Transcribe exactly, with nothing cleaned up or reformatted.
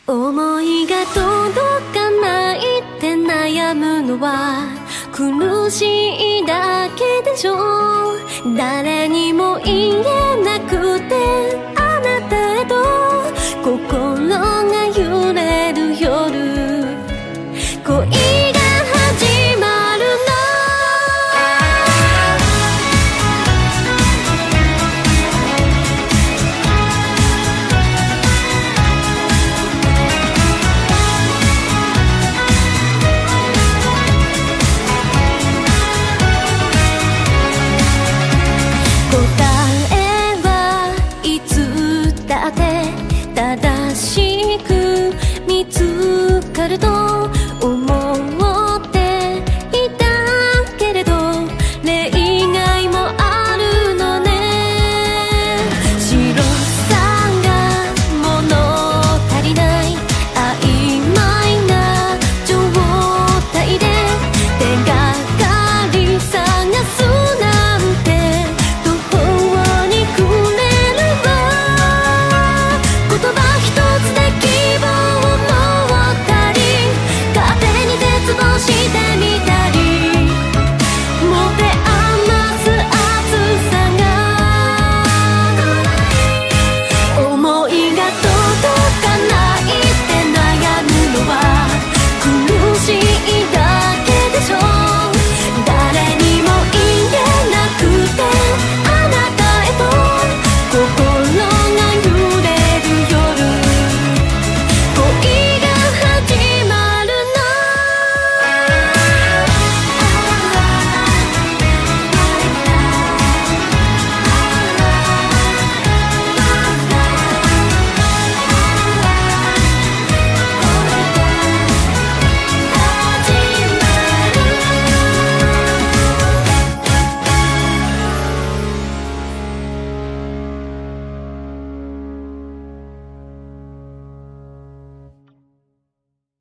思いが届かないって悩むのは苦しいだけでしょ。誰にも言えなくてあなたへと心が揺れる夜、恋が始まるの。正しく見つかると